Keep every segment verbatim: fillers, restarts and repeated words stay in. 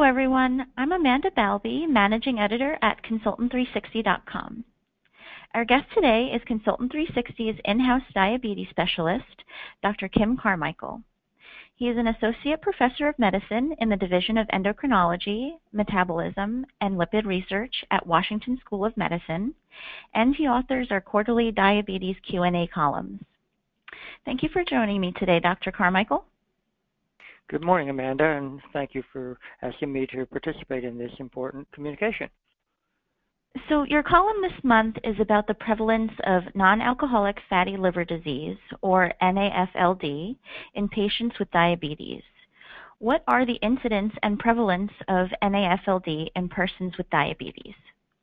Hello, everyone. I'm Amanda Balby, Managing Editor at Consultant three sixty dot com. Our guest today is Consultant three sixty's in-house diabetes specialist, Doctor Kim Carmichael. He is an Associate Professor of Medicine in the Division of Endocrinology, Metabolism, and Lipid Research at Washington School of Medicine, and he authors our quarterly diabetes Q and A columns. Thank you for joining me today, Doctor Carmichael. Good morning, Amanda, and thank you for asking me to participate in this important communication. So your column this month is about the prevalence of non-alcoholic fatty liver disease, or N A F L D, in patients with diabetes. What are the incidence and prevalence of N A F L D in persons with diabetes?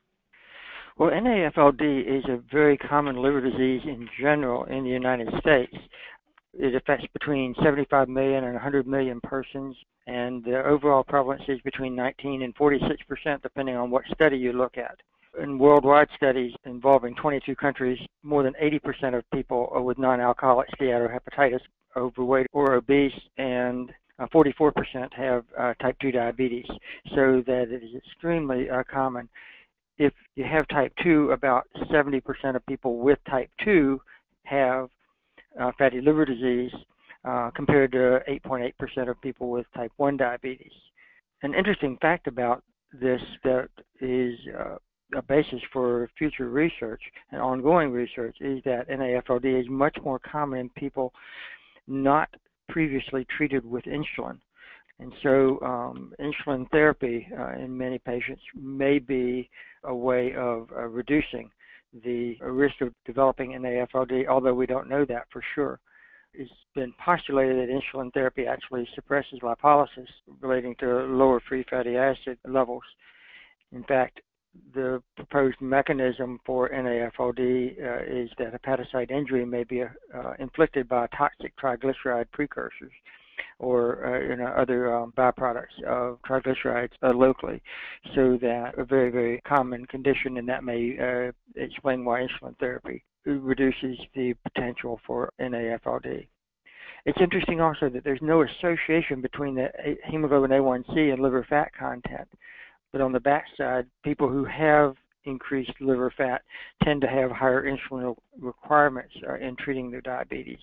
Well, N A F L D is a very common liver disease in general in the United States. It affects between seventy-five million and one hundred million persons, and the overall prevalence is between nineteen and forty-six percent, depending on what study you look at. In worldwide studies involving twenty-two countries, more than eighty percent of people with non-alcoholic steatohepatitis are overweight or obese, and uh, forty-four percent have uh, type two diabetes, so that it is extremely uh, common. If you have type two, about seventy percent of people with type two have uh, fatty liver disease, uh, compared to eight point eight percent of people with type one diabetes. An interesting fact about this that is uh, a basis for future research and ongoing research is that N A F L D is much more common in people not previously treated with insulin. And so um, insulin therapy uh, in many patients may be a way of uh, reducing the risk of developing N A F L D, although we don't know that for sure. It's been postulated that insulin therapy actually suppresses lipolysis, relating to lower free fatty acid levels. In fact, the proposed mechanism for N A F L D uh, is that hepatocyte injury may be uh, inflicted by toxic triglyceride precursors or uh, you know, other um, byproducts of triglycerides uh, locally, so that a very, very common condition, and that may uh, explain why insulin therapy reduces the potential for N A F L D. It's interesting also that there's no association between the hemoglobin A one C and liver fat content, but on the backside, people who have increased liver fat tend to have higher insulin requirements uh, in treating their diabetes.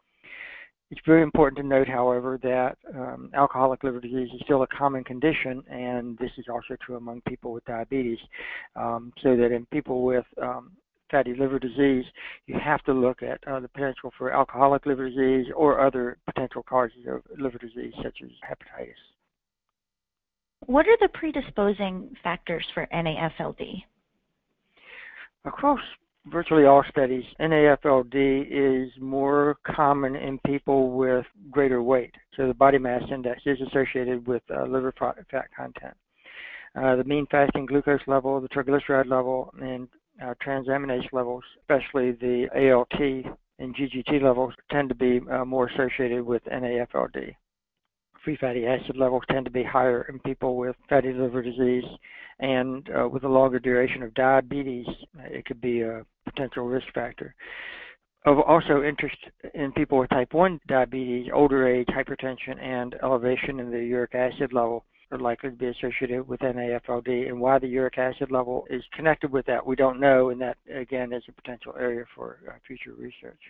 It's very important to note, however, that um, alcoholic liver disease is still a common condition, and this is also true among people with diabetes, um, so that in people with um, fatty liver disease, you have to look at uh, the potential for alcoholic liver disease or other potential causes of liver disease, such as hepatitis. What are the predisposing factors for N A F L D? Across virtually all studies, N A F L D is more common in people with greater weight. So the body mass index is associated with uh, liver fat content. Uh, the mean fasting glucose level, the triglyceride level, and uh, transaminase levels, especially the A L T and G G T levels, tend to be uh, more associated with N A F L D. Free fatty acid levels tend to be higher in people with fatty liver disease, and uh, with a longer duration of diabetes, it could be a potential risk factor. Of also interest in people with type one diabetes, older age, hypertension, and elevation in the uric acid level are likely to be associated with N A F L D, and why the uric acid level is connected with that, we don't know, and that, again, is a potential area for uh, future research.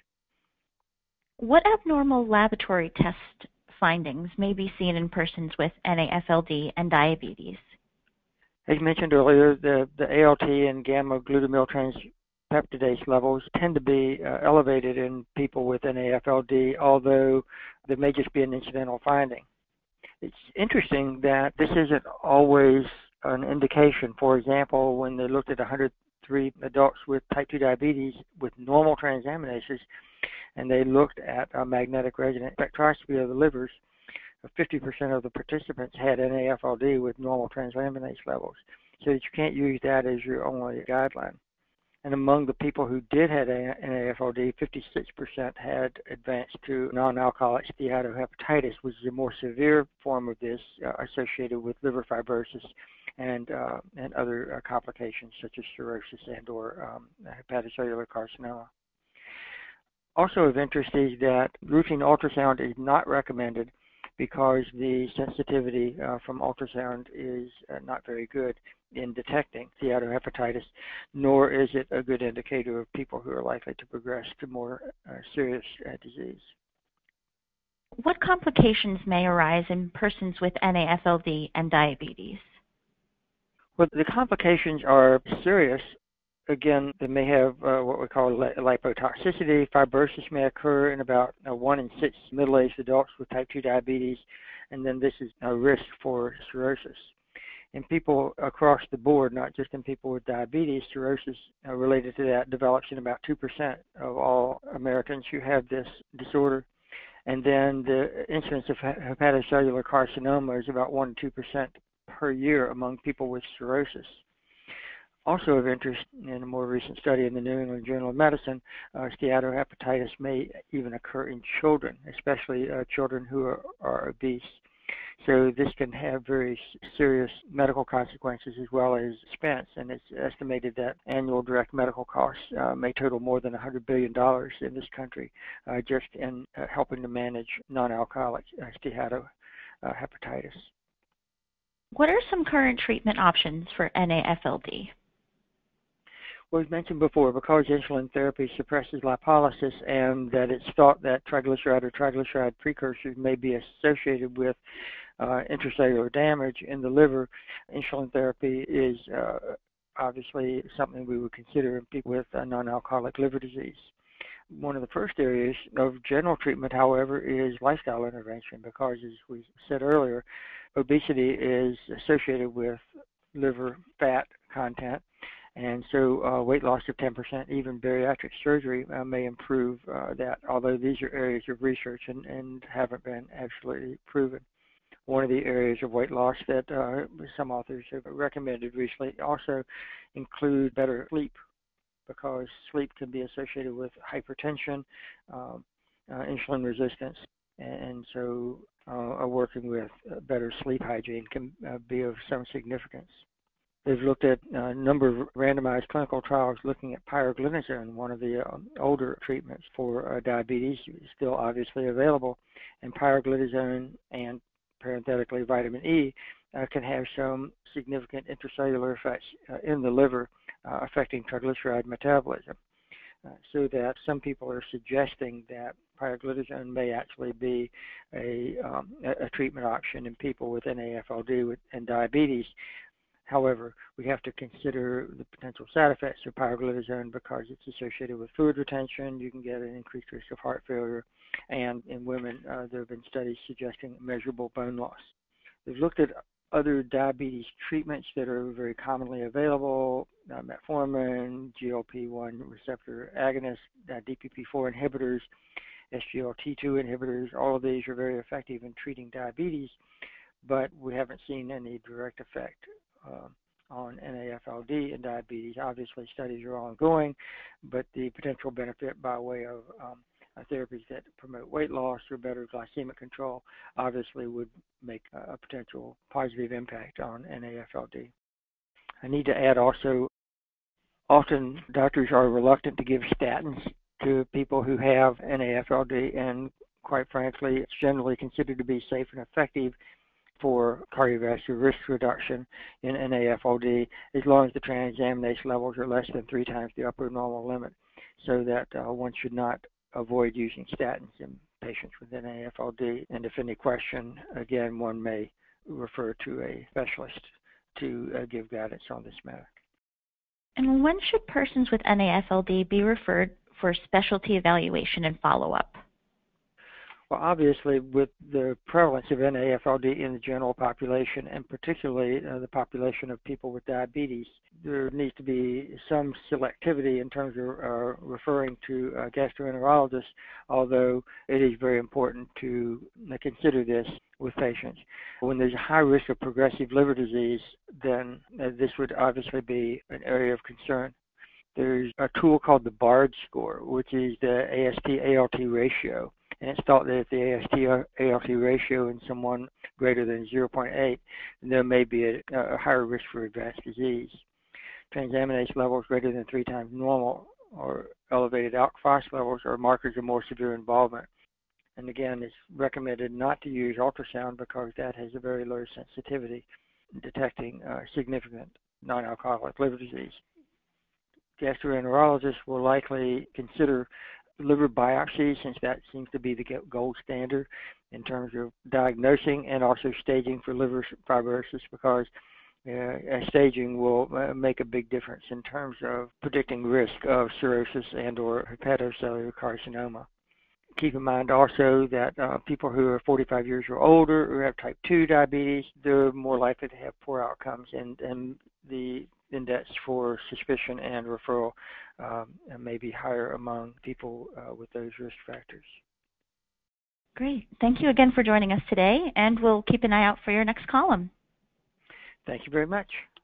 What abnormal laboratory test findings may be seen in persons with N A F L D and diabetes? As mentioned earlier, the, the A L T and gamma glutamyl transpeptidase levels tend to be uh, elevated in people with N A F L D, although there may just be an incidental finding. It's interesting that this isn't always an indication. For example, when they looked at one hundred three adults with type two diabetes with normal transaminases, and they looked at a magnetic resonance spectroscopy of the livers, fifty percent of the participants had N A F L D with normal transaminase levels, so that you can't use that as your only guideline. And among the people who did have N A F L D, fifty-six percent had advanced to non-alcoholic steatohepatitis, which is a more severe form of this, uh, associated with liver fibrosis and uh, and other uh, complications such as cirrhosis and or um, hepatocellular carcinoma. Also of interest is that routine ultrasound is not recommended because the sensitivity uh, from ultrasound is uh, not very good in detecting steatohepatitis, nor is it a good indicator of people who are likely to progress to more uh, serious uh, disease. What complications may arise in persons with N A F L D and diabetes? Well, the complications are serious. Again, they may have uh, what we call lipotoxicity. Fibrosis may occur in about uh, one in six middle-aged adults with type two diabetes, and then this is a risk for cirrhosis. In people across the board, not just in people with diabetes, cirrhosis uh, related to that develops in about two percent of all Americans who have this disorder. And then the incidence of hepatocellular carcinoma is about one to two percent per year among people with cirrhosis. Also of interest in a more recent study in the New England Journal of Medicine, uh, steatohepatitis may even occur in children, especially uh, children who are, are obese. So this can have very serious medical consequences as well as expense, and it's estimated that annual direct medical costs uh, may total more than one hundred billion dollars in this country uh, just in uh, helping to manage non-alcoholic uh, steatohepatitis. What are some current treatment options for N A F L D? Well, as mentioned before, because insulin therapy suppresses lipolysis and that it's thought that triglyceride or triglyceride precursors may be associated with uh, intracellular damage in the liver, insulin therapy is uh, obviously something we would consider in people with uh, non-alcoholic liver disease. One of the first areas of general treatment, however, is lifestyle intervention because, as we said earlier, obesity is associated with liver fat content. And so uh, weight loss of ten percent, even bariatric surgery, uh, may improve uh, that, although these are areas of research and, and haven't been absolutely proven. One of the areas of weight loss that uh, some authors have recommended recently also include better sleep, because sleep can be associated with hypertension, um, uh, insulin resistance, and so uh, working with better sleep hygiene can uh, be of some significance. They've looked at a number of randomized clinical trials looking at pioglitazone, one of the uh, older treatments for uh, diabetes, still obviously available, and pioglitazone and parenthetically vitamin E uh, can have some significant intracellular effects uh, in the liver uh, affecting triglyceride metabolism. Uh, so that some people are suggesting that pioglitazone may actually be a, um, a, a treatment option in people with N A F L D with, and diabetes. However, we have to consider the potential side effects of pioglitazone because it's associated with fluid retention. You can get an increased risk of heart failure, and in women, uh, there have been studies suggesting measurable bone loss. They've looked at other diabetes treatments that are very commonly available, uh, metformin, G L P one receptor agonists, uh, D P P four inhibitors, S G L T two inhibitors. All of these are very effective in treating diabetes, but we haven't seen any direct effect Uh, on N A F L D and diabetes. Obviously, studies are ongoing, but the potential benefit by way of um, uh, therapies that promote weight loss or better glycemic control obviously would make a, a potential positive impact on N A F L D. I need to add also, often doctors are reluctant to give statins to people who have N A F L D, and quite frankly, it's generally considered to be safe and effective for cardiovascular risk reduction in N A F L D as long as the transaminase levels are less than three times the upper normal limit, so that uh, one should not avoid using statins in patients with N A F L D. And if any question, again, one may refer to a specialist to uh, give guidance on this matter. And when should persons with N A F L D be referred for specialty evaluation and follow-up? Well, obviously, with the prevalence of N A F L D in the general population, and particularly uh, the population of people with diabetes, there needs to be some selectivity in terms of uh, referring to a gastroenterologist, although it is very important to consider this with patients. When there's a high risk of progressive liver disease, then uh, this would obviously be an area of concern. There's a tool called the BARD score, which is the A S T A L T ratio. And it's thought that if the A S T A L T ratio in someone greater than zero point eight, then there may be a, a higher risk for advanced disease. Transaminase levels greater than three times normal or elevated alk phos levels are markers of more severe involvement. And again, it's recommended not to use ultrasound because that has a very low sensitivity in detecting uh, significant non-alcoholic liver disease. Gastroenterologists will likely consider liver biopsy, since that seems to be the gold standard in terms of diagnosing and also staging for liver fibrosis, because uh, staging will uh, make a big difference in terms of predicting risk of cirrhosis and or hepatocellular carcinoma. Keep in mind also that uh, people who are forty-five years or older or have type two diabetes, they're more likely to have poor outcomes, and, and the index for suspicion and referral um, may be higher among people uh, with those risk factors. Great. Thank you again for joining us today, and we'll keep an eye out for your next column. Thank you very much.